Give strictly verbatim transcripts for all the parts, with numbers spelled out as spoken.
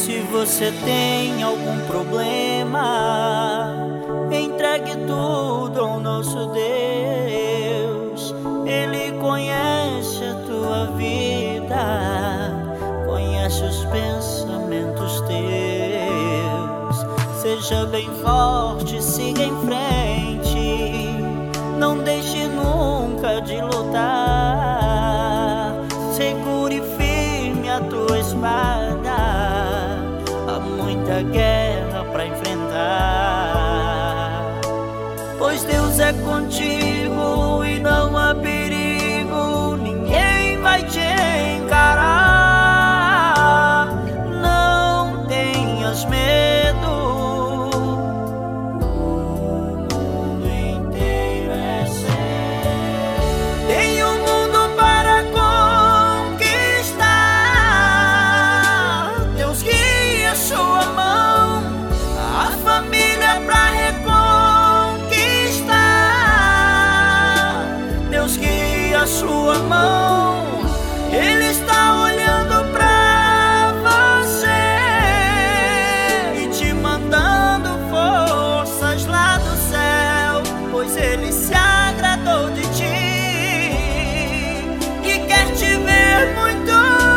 Se você tem algum problema, entregue tudo ao nosso Deus. Ele conhece a tua vida, conhece os pensamentos teus. Seja bem forte, siga em frente, não deixe nunca de lutar. Segure firme a tua espada, há muita guerra pra enfrentar. Pois Deus é contigo e não há perigo, ninguém vai te encarar. Não tenhas medo, o mundo inteiro é seu. Tem um mundo para conquistar, Deus guia sua mão, a família pra reconquistar. Deus guia sua mão, Ele está olhando pra você e te mandando forças lá do céu, pois Ele se agradou de ti e quer te ver muito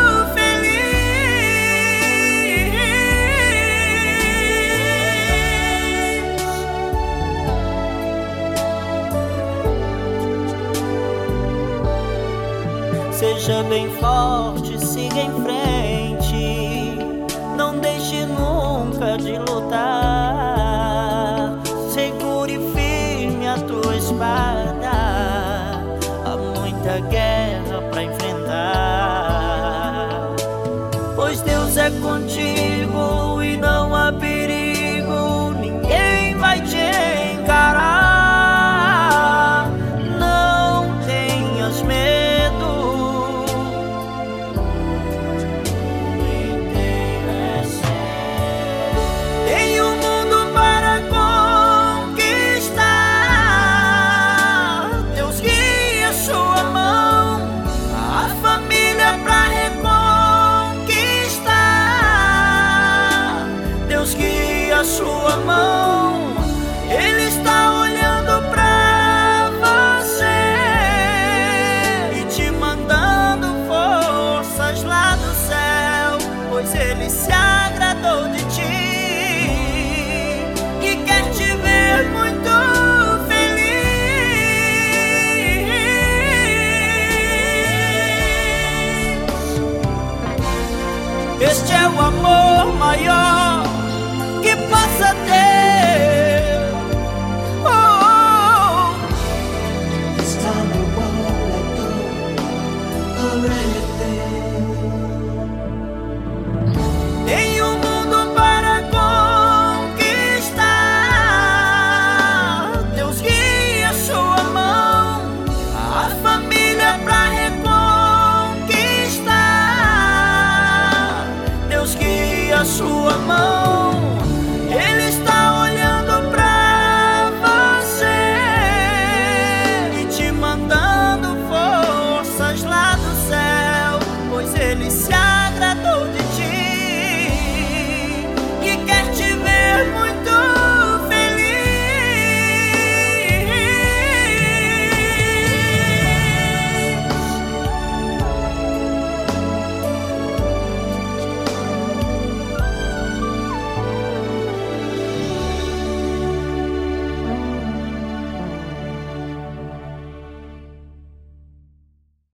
feliz. Seja bem forte, siga em frente, não deixe nunca de lutar. Segure firme a tua espada, há muita guerra pra enfrentar. Pois Deus é contigo e não há perigo, ninguém vai te encarar. Não tenhas medo, sua mão, Ele está olhando pra você e te mandando forças lá do céu, pois Ele se agradou de ti e quer te ver muito feliz. Este é o amor maior